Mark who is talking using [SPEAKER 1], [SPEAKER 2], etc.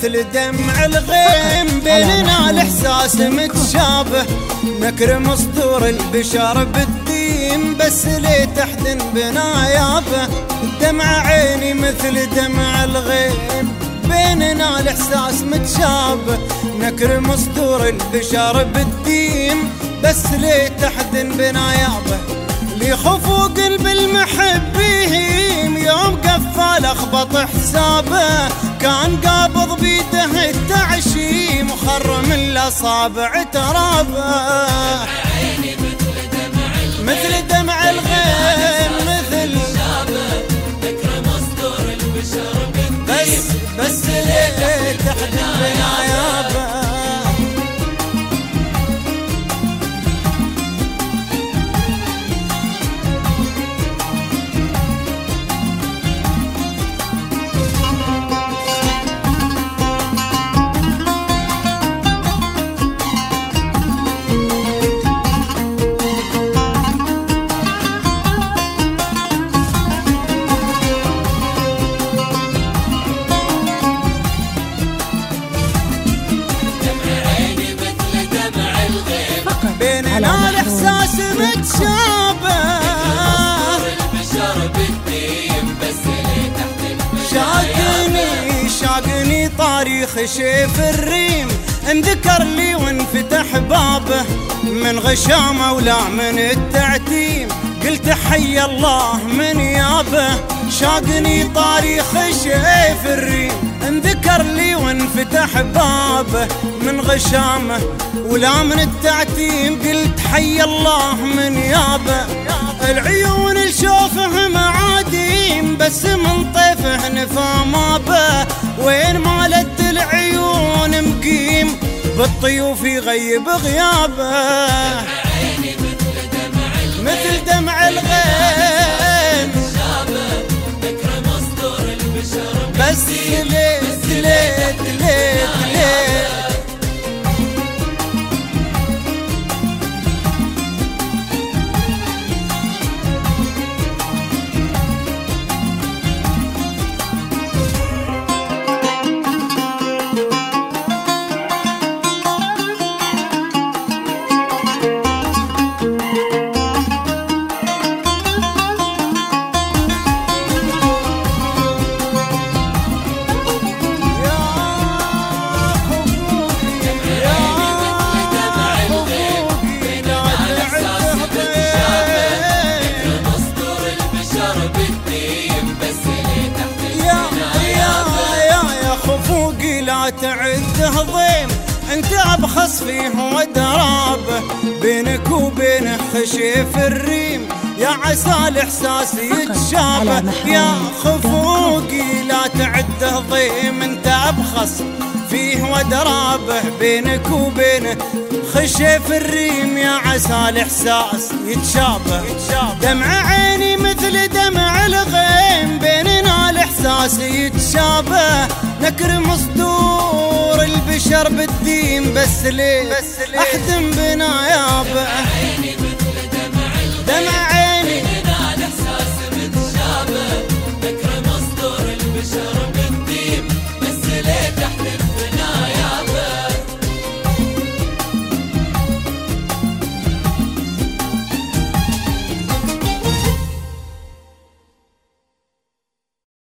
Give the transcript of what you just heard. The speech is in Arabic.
[SPEAKER 1] مثل دمع الغيم، بيننا الاحساس متشابه، نكرم صدور البشر بالديم، بس ليه تحزن بنا يابه؟ دمع عيني مثل دمع الغيم، بيننا الاحساس متشابه، نكرم صدور البشر بالديم، بس ليه تحزن بنا يابه؟ لي خفو قلب المحبين يوم قفل اخبط حسابه، كان قابض بيده التعشيم وخر من الاصابع ترابه. مثل دمع الغيم مثل نكرم صدور البشر بالديم، بس ليه تحزن بنا يابه؟ بيننا الاحساس متشابه، البشر بالديم، بس ليه تحت شاقني طاريخ شيف الريم، انذكر لي وانفتح بابه، من غشامه ولا من التعتيم، قلت حي الله من يابه. شاقني طاريخ شيف الريم، انذكر لي وانفتح بابه، من غشامه ولا من التعتيم، قلت حي الله من يابه. العيون الشوفه معاديم، بس من طيفه نفا مابه، وين مالت العيون مقيم، بالطيوف يغيب غيابه. مثل دمع الغيم نكرم صدور البشر، بس ليه ليه ليه ليه؟ تعد هضيم، انت ابخص فيه ودرابه، بينك وبينه خشيف الريم، يا عسى الاحساس يتشابه. يا خفوقي لا تعد هضيم، انت ابخص فيه ودرابه، بينك وبينه خشيف الريم، يا عسى الاحساس يتشابه. دمع عيني مثل دمع الغيم، بيننا الاحساس يتشابه، نكرم صدور البشر بالديم، بس ليه احزن بنا يابه؟ دمع